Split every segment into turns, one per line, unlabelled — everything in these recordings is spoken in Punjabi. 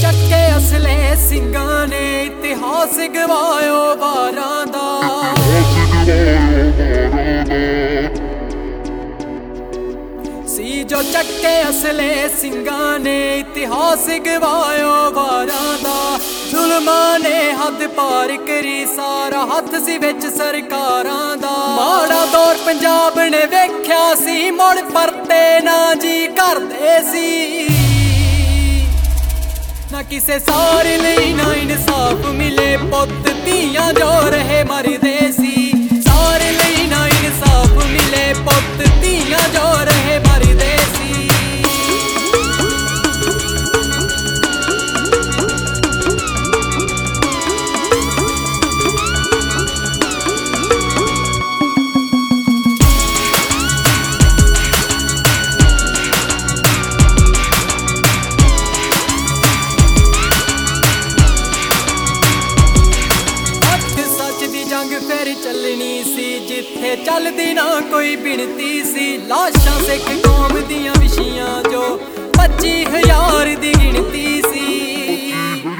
ਚੱਕੇ ਅਸਲੇ ਸਿੰਘਾਂ ਨੇ ਇਤਿਹਾਸ ਗਵਾਇਓ ਵਾਰਾਂ ਦਾ। ਸੀ ਜੋ ਚੱਕੇ ਅਸਲੇ ਸਿੰਘਾਂ ਨੇ ਇਤਿਹਾਸ ਗਵਾਇਓ ਵਾਰਾਂ ਦਾ। ਜ਼ੁਲਮਾਂ ਨੇ ਹੱਦ ਪਾਰ ਕਰੀ ਸਾਰਾ ਹੱਥ ਸੀ ਵਿੱਚ ਸਰਕਾਰਾਂ ਦਾ। ਮਾੜਾ ਦੌਰ ਪੰਜਾਬ ਨੇ ਵੇਖਿਆ ਸੀ ਮੁੜ ਪਰਤੇ ਨਾ ਜੀ ਕਰਦੇ ਸੀ। ਨਾ ਕਿਸੇ ਸਾਰੇ ਲਈ ਨਾ ਇਨਸਾਫ ਮਿਲੇ ਪੁੱਤ ਧੀਆਂ ਜੋ ਰਹੇ ਮਰਦੇ ਸੀ। ਸਾਰੇ ਲਈ ਨਾ ਇਨਸਾਫ ਮਿਲੇ ਪੁੱਤ ਧੀਆਂ ਜੋ ਰਹੇ ਮਰਦੇ ਸੀ। ਜੰਗ ਫਿਰ ਚੱਲਣੀ ਸੀ ਜਿੱਥੇ ਚੱਲਦੀ ਨਾ ਕੋਈ ਬਿਣਤੀ ਸੀ। ਲਾਸ਼ਾਂ ਸਿੱਖ ਕੌਮ ਦੀਆਂ ਵਿਛੀਆਂ ਜੋ 25,000 ਦੀ ਗਿਣਤੀ ਸੀ।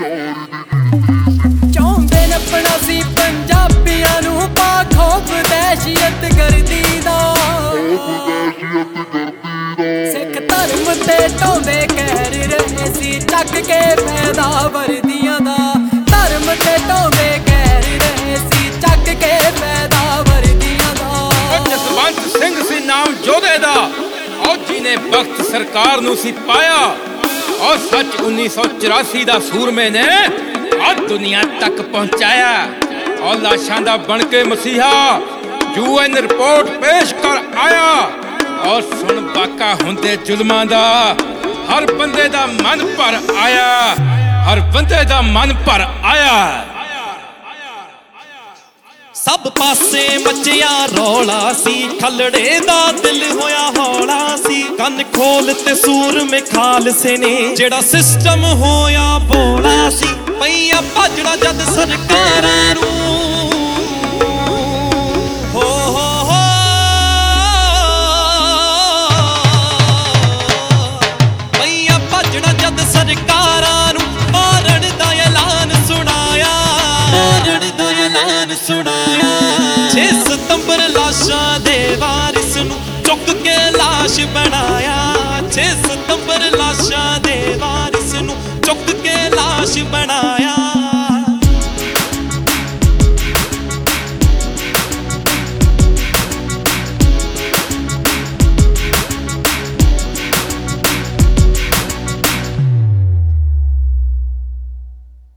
ਚਾਹੁੰਦੇ ਨੱਪਣਾ ਸੀ ਪੰਜਾਬੀਆਂ ਨੂੰ ਪਾਖੋਫ ਦਹਿਸ਼ਤ ਗਰਦੀ ਦਾ। ਸਿੱਖ ਧਰਮ ਤੇ ਢਾਉਂਦੇ ਕਹਿਰ ਰਹੇ ਸੀ ਚੱਕ ਕੇ ਫਾਇਦਾ ਵਰਦੀਆਂ ਦਾ। ਧਰਮ ਤੇ ਢਾਉਂਦੇ ਕਹਿਰ ਰਹੇ ਸੀ ਚੱਕ ਕੇ ਫਾਇਦਾ ਵਰਦੀਆਂ ਦਾ।
ਜਸਵੰਤ ਸਿੰਘ ਸੀ ਨਾਮ ਜੋਧੇ ਦਾ, ਫੌਜੀ ਨੇ ਵਕਤ ਸਰਕਾਰ ਨੂੰ ਸੀ ਪਾਇਆ। ਔਰ ਸੱਚ 1984 ਦਾ ਸੂਰਮੇ ਨੇ ਆ ਦੁਨੀਆ ਤੱਕ ਪਹੁੰਚਾਇਆ। ਔਰ ਲਾਸ਼ਾਂ ਦਾ ਬਣ ਕੇ ਮਸੀਹਾ UN ਰਿਪੋਰਟ ਪੇਸ਼ ਕਰ ਆਇਆ। ਔਰ ਸੁਣ ਬਾਕਾ ਹੁੰਦੇ ਜ਼ੁਲਮਾਂ ਦਾ ਹਰ ਬੰਦੇ ਦਾ ਮਨ ਭਰ ਆਇਆ। ਹਰ ਬੰਦੇ ਦਾ ਮਨ ਭਰ ਆਇਆ।
ਸਭ ਪਾਸੇ ਮੱਚਿਆ ਰੌਲਾ ਸੀ ਖਲੜੇ ਦਾ ਦਿਲ ਹੋਇਆ ਹੌਲਾ ਸੀ। ਕੰਨ ਖੋਲ ਤੇ ਸੂਰਮੇ ਖਾਲਸੇ ਨੇ ਜਿਹੜਾ ਸਿਸਟਮ ਹੋਇਆ ਬੋਲਾ ਸੀ। ਪਈਆ ਭਾਜੜਾ ਜਦ ਸਰਕਾਰਾਂ ਨੂੰ ਪਈਆ ਭਾਜੜਾ ਜਦ ਸਰਕਾਰਾਂ ਨੂੰ ਮਾਰਨ ਦਾ ਐਲਾਨ ਸੁਣਾਇਆ। ਮਾਰਨ ਦਾ ਐਲਾਨ ਸੁਣਾਇਆ। 6 ਸਤੰਬਰ ਲਾਸ਼ਾਂ ਦੇ ਵਾਰਿਸ ਨੂੰ ਚੁੱਕ ਕੇ ਲਾਸ਼ ਬਣਾਇਆ। 6 ਸਤੰਬਰ ਲਾਸ਼ਾਂ ਦੇ ਵਾਰਿਸ ਨੂੰ ਚੁੱਕ ਕੇ ਲਾਸ਼ ਬਣਾਇਆ।